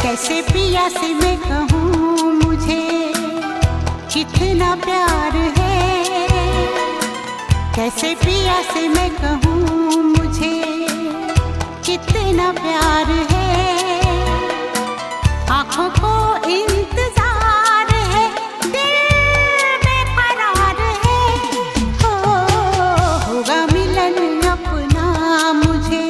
कैसे पिया से मैं कहूँ मुझे कितना प्यार है, कैसे पिया से मैं कहूँ मुझे कितना प्यार है। आँखों को इंतजार है, दिल बेकरार है, होगा मिलन अपना मुझे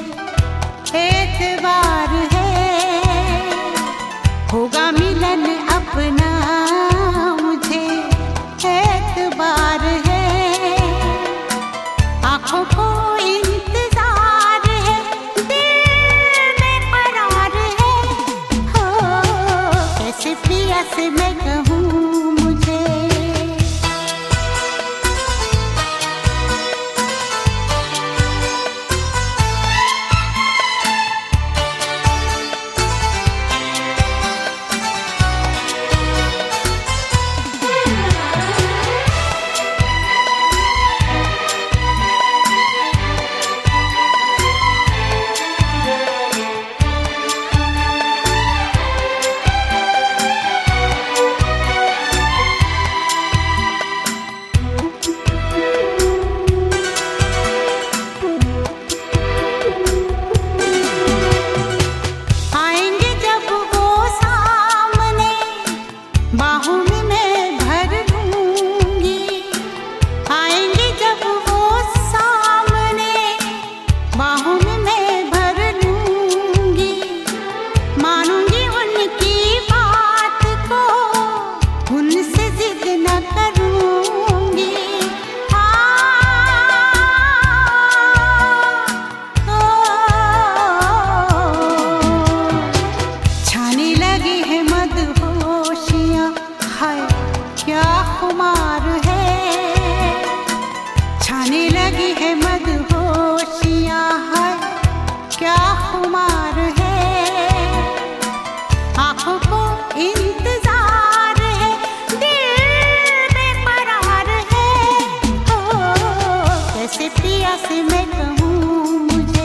एतबार है, होगा मिलन अपना मुझे एतबार है। आँखों को इंतजार है, दिल बेकरार है, कैसे पिया से मैं कहूँ मुझे। क्या खुमार है, छाने लगी है मदहोशियाँ, है क्या खुमार है। आँखों को इंतजार है, दिल बेकरार है, कैसे पिया से मैं कहूँ मुझे।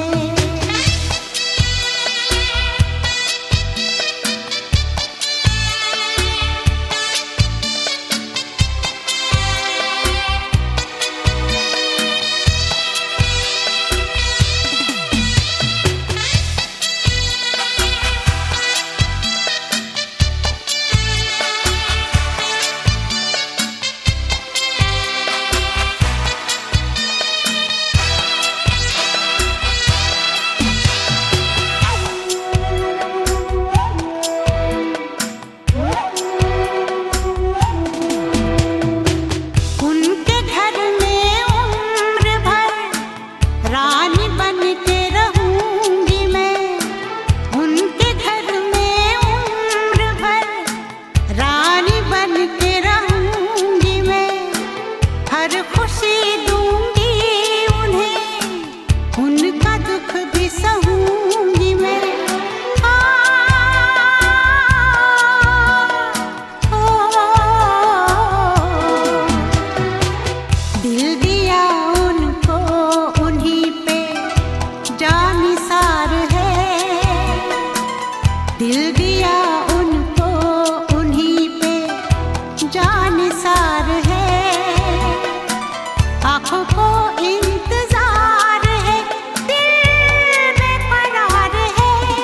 दिल दिया उनको उन्हीं पे जानिसार है। आँखों को इंतजार है, दिल बेकरार है,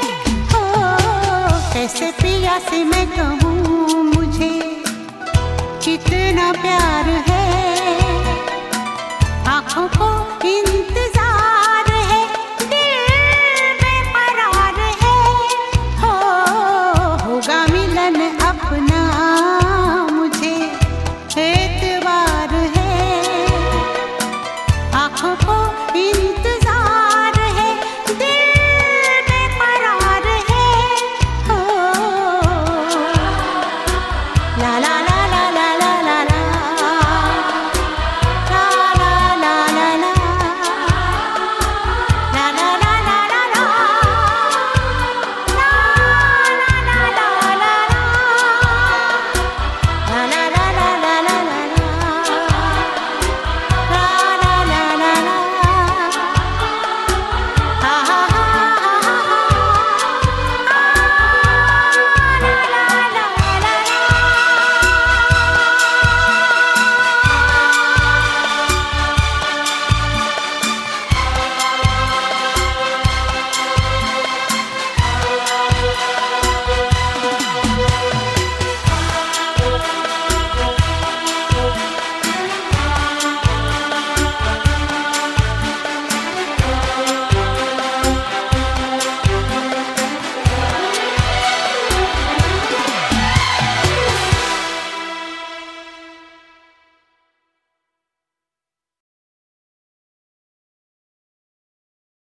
कैसे पिया से मैं कहूँ मुझे कितना प्यार है।